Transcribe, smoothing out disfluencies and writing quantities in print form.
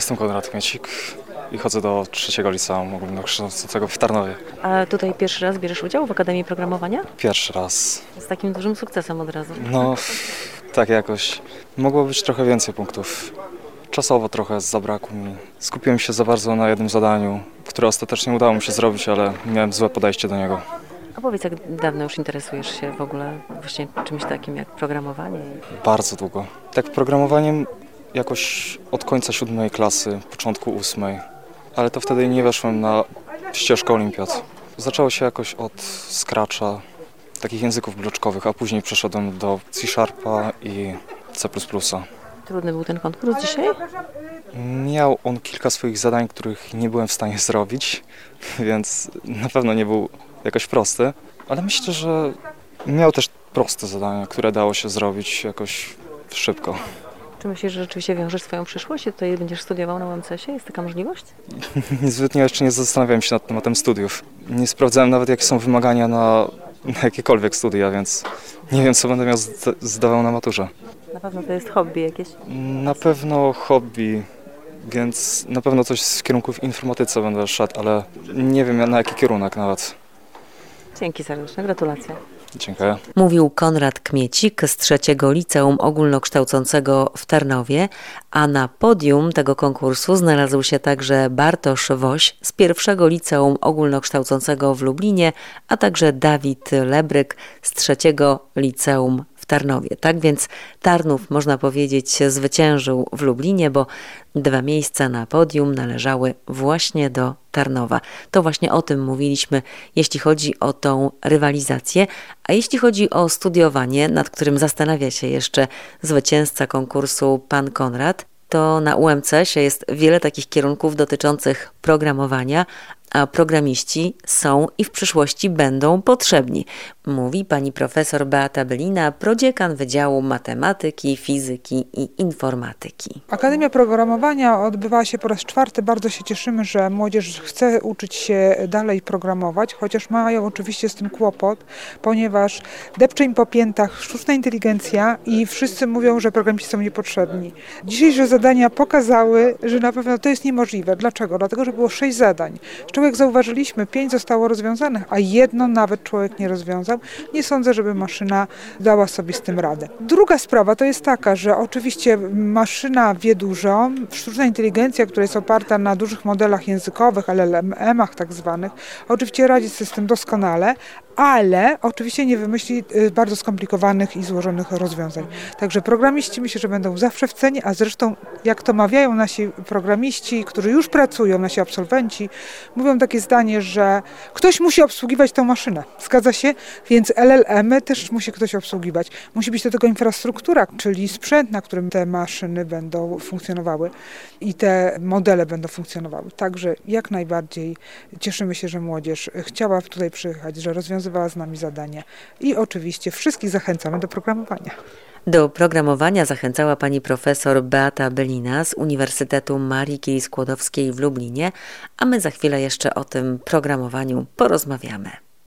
Jestem Konrad Kmiecik i chodzę do 3. Liceum Ogólnokształcącego w Tarnowie. A tutaj pierwszy raz bierzesz udział w Akademii Programowania? Pierwszy raz. Z takim dużym sukcesem od razu. No, tak jakoś. Mogło być trochę więcej punktów. Czasowo trochę zabrakło mi. Skupiłem się za bardzo na jednym zadaniu, które ostatecznie udało mi się zrobić, ale miałem złe podejście do niego. A powiedz, jak dawno już interesujesz się w ogóle właśnie czymś takim jak programowanie? Bardzo długo. Tak programowaniem jakoś od końca 7. klasy, początku 8. Ale to wtedy nie weszłem na ścieżkę olimpiad. Zaczęło się jakoś od Scratcha, takich języków bloczkowych, a później przeszedłem do C# i C++. Trudny był ten konkurs dzisiaj? Miał on kilka swoich zadań, których nie byłem w stanie zrobić, więc na pewno nie był jakoś prosty, ale myślę, że miał też proste zadania, które dało się zrobić jakoś szybko. Czy myślisz, że rzeczywiście wiążesz swoją przyszłość i tutaj będziesz studiował na UMCS-ie? Jest taka możliwość? Niezbytnio jeszcze nie zastanawiałem się nad tematem studiów. Nie sprawdzałem nawet, jakie są wymagania na jakiekolwiek studia, więc nie wiem, co będę miał zdawał na maturze. Na pewno to jest hobby jakieś? Na pewno hobby, więc na pewno coś z kierunków w informatyce będę szedł, ale nie wiem na jaki kierunek nawet. Dzięki serdecznie, gratulacje. Dziękuję. Mówił Konrad Kmiecik z 3. Liceum Ogólnokształcącego w Tarnowie, a na podium tego konkursu znalazł się także Bartosz Woś z 1. Liceum Ogólnokształcącego w Lublinie, a także Dawid Lebryk z 3. Liceum w Tarnowie. Tak więc Tarnów, można powiedzieć, zwyciężył w Lublinie, bo 2 miejsca na podium należały właśnie do Tarnowa. To właśnie o tym mówiliśmy, jeśli chodzi o tą rywalizację, a jeśli chodzi o studiowanie, nad którym zastanawia się jeszcze zwycięzca konkursu pan Konrad, to na UMCS-ie jest wiele takich kierunków dotyczących programowania, a programiści są i w przyszłości będą potrzebni, mówi pani profesor Beata Bylina, prodziekan Wydziału Matematyki, Fizyki i Informatyki. Akademia Programowania odbywała się po raz 4. Bardzo się cieszymy, że młodzież chce uczyć się dalej programować, chociaż mają oczywiście z tym kłopot, ponieważ depcze im po piętach sztuczna inteligencja i wszyscy mówią, że programiści są niepotrzebni. Dzisiejsze zadania pokazały, że na pewno to jest niemożliwe. Dlaczego? Dlatego, że było 6 zadań. Jak zauważyliśmy, 5 zostało rozwiązanych, a 1 nawet człowiek nie rozwiązał. Nie sądzę, żeby maszyna dała sobie z tym radę. Druga sprawa to jest taka, że oczywiście maszyna wie dużo, sztuczna inteligencja, która jest oparta na dużych modelach językowych, LLM-ach tak zwanych, oczywiście radzi sobie z tym doskonale, ale oczywiście nie wymyśli bardzo skomplikowanych i złożonych rozwiązań. Także programiści myślę, że będą zawsze w cenie, a zresztą jak to mawiają nasi programiści, którzy już pracują, nasi absolwenci, mówią takie zdanie, że ktoś musi obsługiwać tę maszynę. Zgadza się? Więc LLM-y też musi ktoś obsługiwać. Musi być do tego infrastruktura, czyli sprzęt, na którym te maszyny będą funkcjonowały i te modele będą funkcjonowały. Także jak najbardziej cieszymy się, że młodzież chciała tutaj przyjechać, że rozwiązywała z nami zadania i oczywiście wszystkich zachęcamy do programowania. Do programowania zachęcała pani profesor Beata Bylina z Uniwersytetu Marii Curie-Skłodowskiej w Lublinie, a my za chwilę jeszcze o tym programowaniu porozmawiamy.